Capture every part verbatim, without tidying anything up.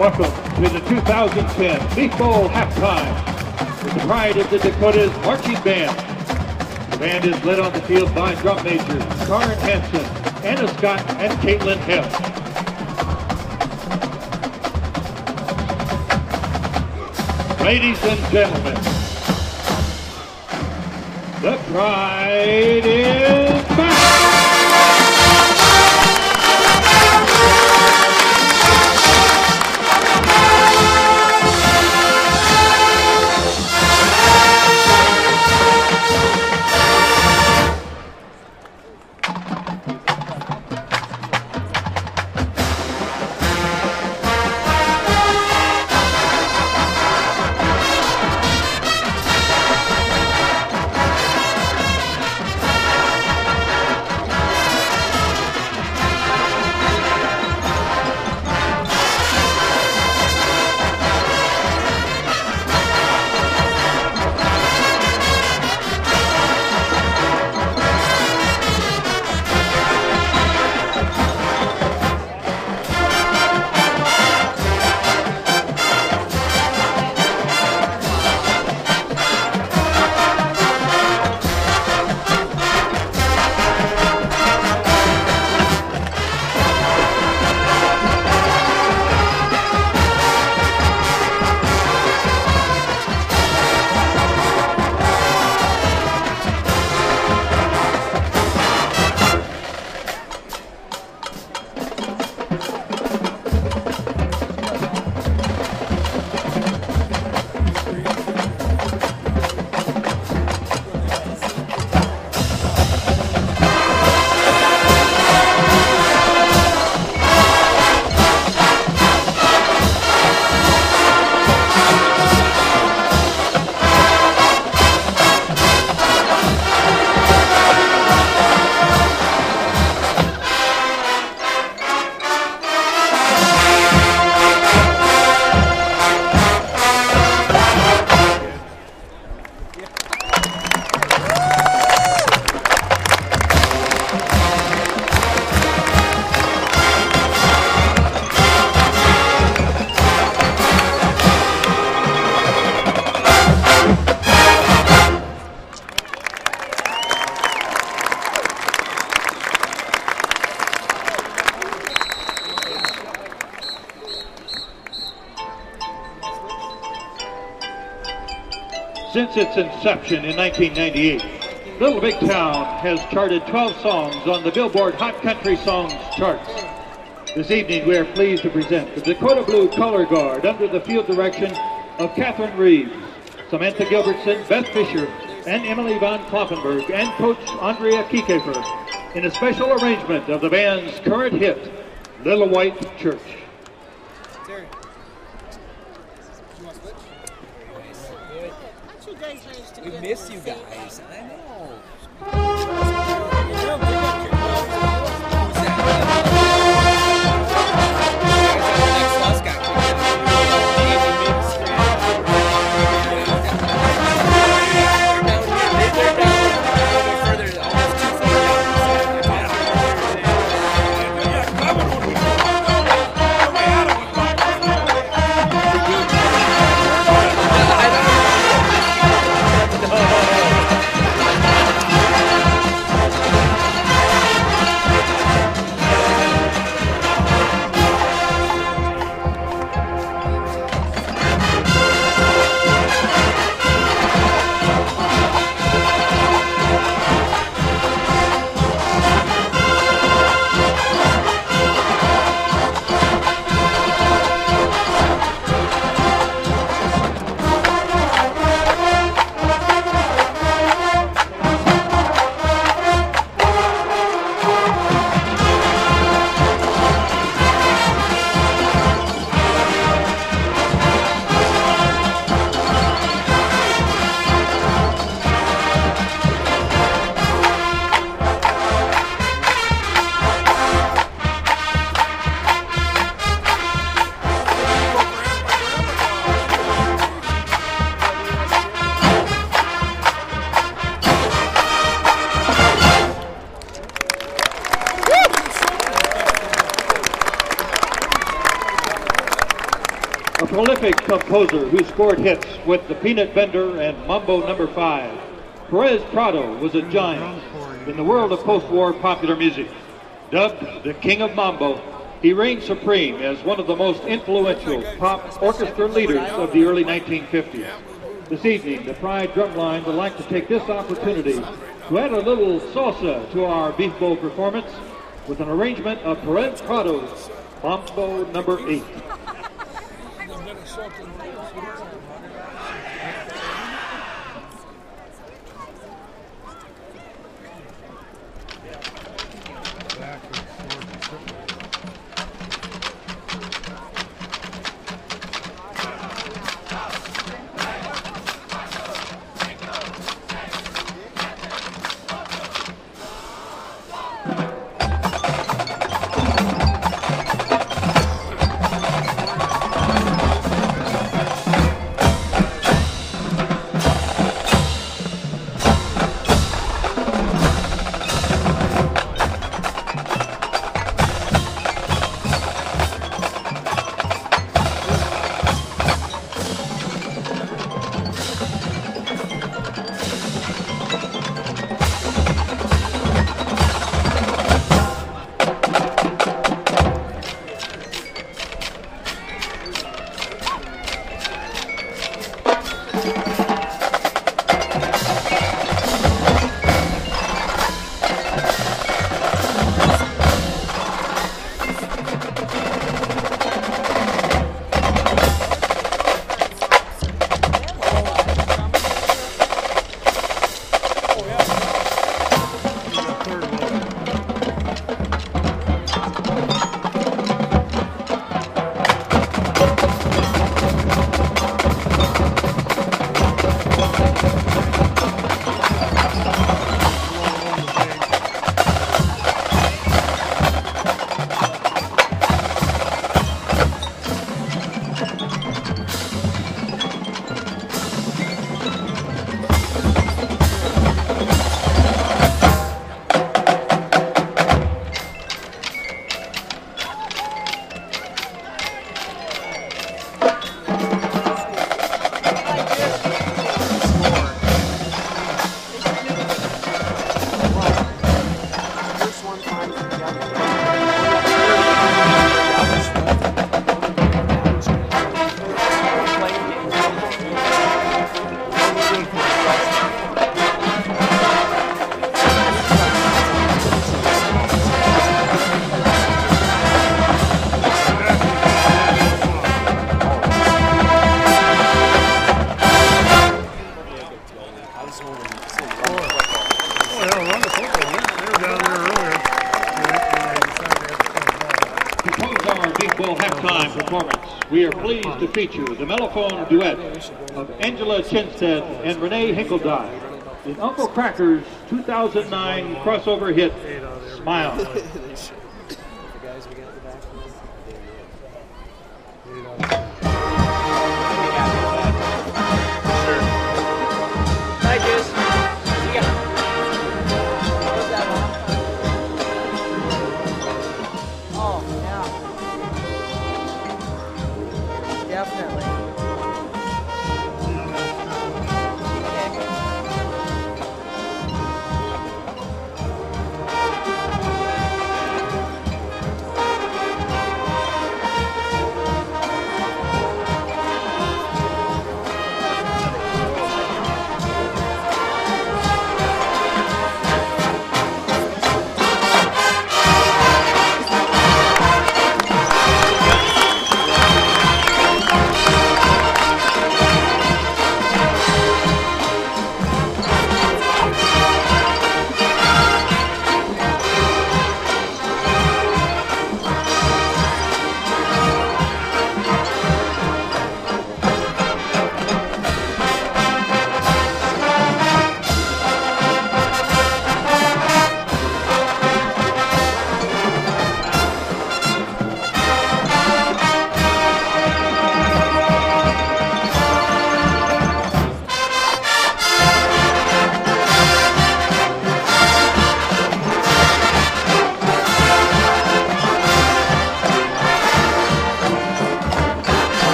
Welcome to the two thousand ten Leaf Bowl halftime with the pride of the Dakotas Marching Band. The band is led on the field by drum majors Karen Hansen, Anna Scott, and Caitlin Hill. Ladies and gentlemen, the pride is back! Since its inception in nineteen ninety-eight, Little Big Town has charted twelve songs on the Billboard Hot Country Songs charts. This evening we are pleased to present the Dakota Blue Color Guard under the field direction of Catherine Reeves, Samantha Gilbertson, Beth Fisher, and Emily Von Kloppenberg, and Coach Andrea Kiekefer in a special arrangement of the band's current hit, Little White Church. We miss you guys. I know. prolific composer who scored hits with The Peanut Vendor and Mambo Number Five, Perez Prado was a giant in the world of post-war popular music. Dubbed the King of Mambo, he reigned supreme as one of the most influential pop orchestra leaders of the early nineteen fifties. This evening, the Pride Drumline would like to take this opportunity to add a little salsa to our Beef Bowl performance with an arrangement of Perez Prado's Mambo Number Eight. Halftime performance, we are pleased to feature the mellophone duet of Angela Chinstead and Renee Hinkledye in Uncle Cracker's two thousand nine crossover hit, Smile.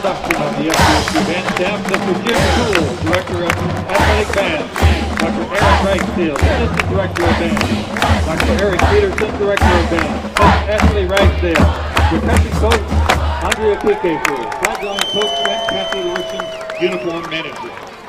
introduction of the F C S U band staff, Mister Jim Toole, Director of Athletic Band, Doctor Aaron Ragsdale, Assistant Director of Band, Doctor Eric Peterson, Director of Band, Coach Ashley Ragsdale, Percussion Coach Andrea Kikefu, Sideline Coach Frank Kathy Larson, Uniform Manager.